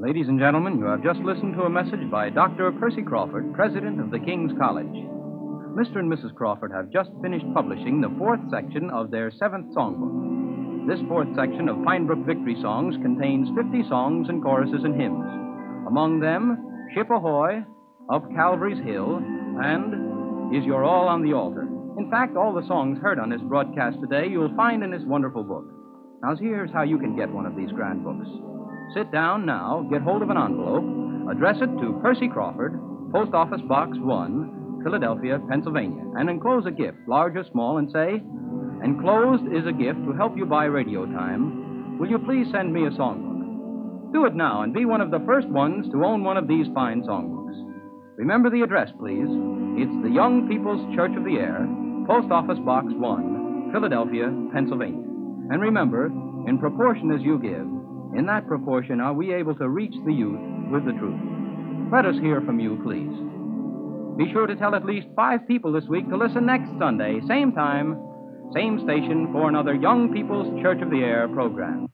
Ladies and gentlemen, you have just listened to a message by Dr. Percy Crawford, president of the King's College. Mr. and Mrs. Crawford have just finished publishing the fourth section of their seventh songbook. This fourth section of Pine Brook Victory Songs contains 50 songs and choruses and hymns. Among them, Ship Ahoy, Up Calvary's Hill, and Is Your All on the Altar. In fact, all the songs heard on this broadcast today you'll find in this wonderful book. Now, here's how you can get one of these grand books. Sit down now, get hold of an envelope, address it to Percy Crawford, Post Office Box 1, Philadelphia, Pennsylvania, and enclose a gift, large or small, and say, "Enclosed is a gift to help you buy radio time. Will you please send me a songbook?" Do it now and be one of the first ones to own one of these fine songbooks. Remember the address, please. It's the Young People's Church of the Air, Post Office Box 1, Philadelphia, Pennsylvania. And remember, in proportion as you give, in that proportion are we able to reach the youth with the truth. Let us hear from you, please. Be sure to tell at least 5 people this week to listen next Sunday, same time, same station, for another Young People's Church of the Air program.